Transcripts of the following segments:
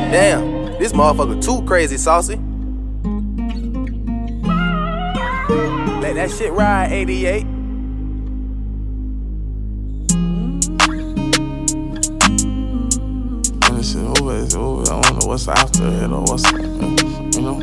Damn, this motherfucker too crazy saucy. Let that shit ride, 88. This shit over, it's over. I don't know what's after it or what's, you know.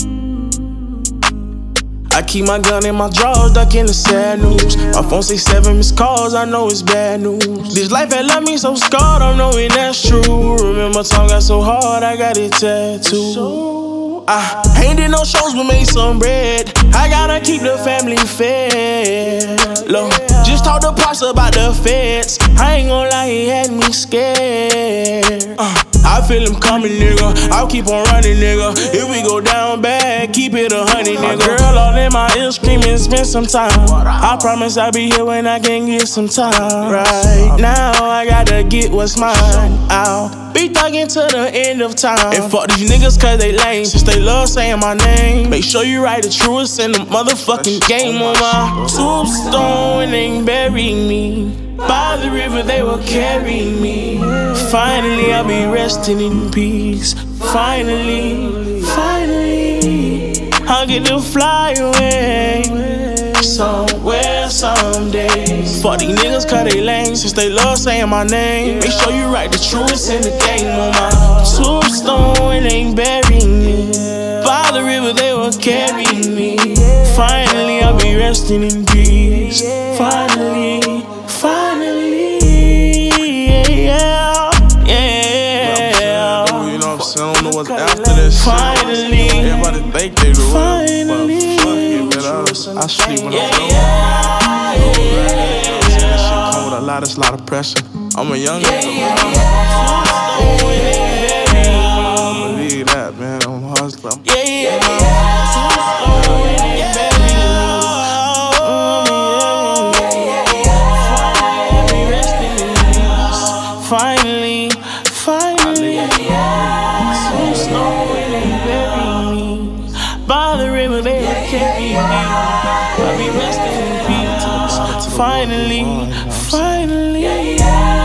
I keep my gun in my drawers, ducking the sad news. My phone say 7 missed calls, I know it's bad news. This life had left me so scarred, I'm knowing that's true. Remember time got so hard, I got it tattooed. I ain't did no shows, but made some bread. I gotta keep the family fed. Look, just talk to Pops about the feds. I ain't gon' lie, he had me scared. I feel him coming, nigga. I'll keep on running, nigga. If we go down bad, keep it 100, nigga. My girl all in my ear screaming, spend some time. I promise I'll be here when I can get some time. Right now, I gotta get what's mine. I'll be thugging to the end of time. And fuck these niggas cause they lame, since they love saying my name. Make sure you write the truest in the motherfucking game on my tombstone and they bury me. By the river they will carry me. Finally I'll be resting in peace. Finally, I'll get to fly away somewhere someday. Fuck these niggas cause they lame, since they love saying my name. Make sure you write the truest in the game on my tombstone and they bury me. By the river they will carry me. Finally I'll be resting in peace. Finally, yeah. You know what I'm saying? I don't know what's after this shit. Finally, everybody think they the real, but fuck it, man. I sleep when I'm dope. This shit come with a lot of pressure. I'm a young nigga, I believe that, man. I'm a hustler. Finally, some snow and they bury me. By the river they will carry me. I'll be resting in peace. Finally,